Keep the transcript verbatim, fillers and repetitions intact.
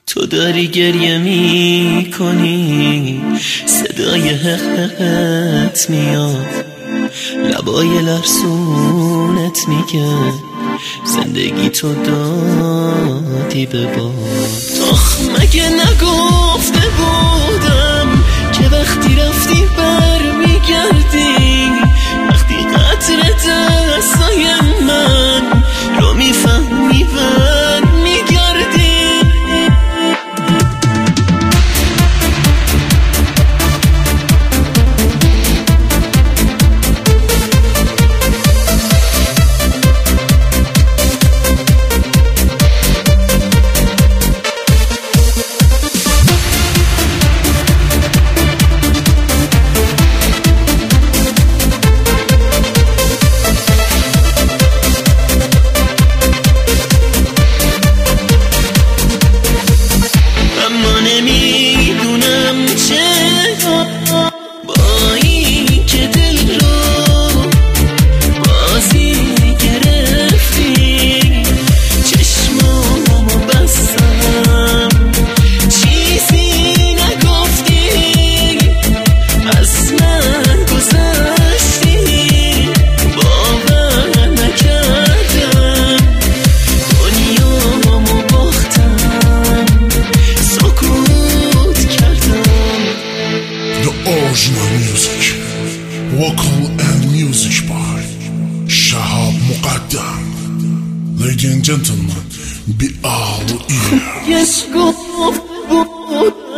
تو داری گریه می کنی، صدای حقت میاد، لبای لرسونت میگه زندگی تو دادی به باد. آخ مگه نگفته بودم که وقتی رفتی بر میگردی، وقتی قطر دستای من رو میفهمی بر میگردی. Vocal and music by Shahab Muqaddam. Ladies and gentlemen, be all ear. Yes, go, go, go.